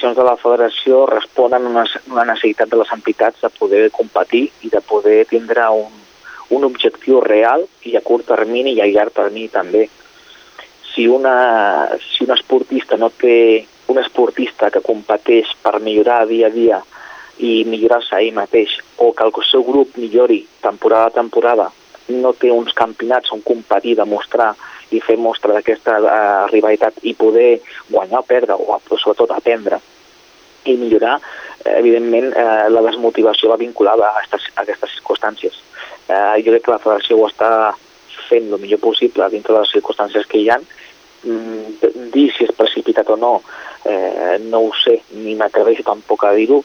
ambicions de la federació responen a una necessitat de les entitats de poder competir i de poder tindre un objectiu real i a curt termini i a llarg termini també. Si un esportista no té un esportista que competeix per millorar dia a dia i millorar-se ell mateix, o que el seu grup millori temporada a temporada, no té uns campionats on competir, demostrar i fer mostra d'aquesta rivalitat i poder guanyar o perdre, o sobretot aprendre i millorar, evidentment la desmotivació va vinculada a aquestes circumstàncies. Jo crec que la federació ho està fent el millor possible dintre de les circumstàncies que hi ha. Dir si és precipitat o no, no ho sé, ni m'atreveixo tampoc a dir-ho,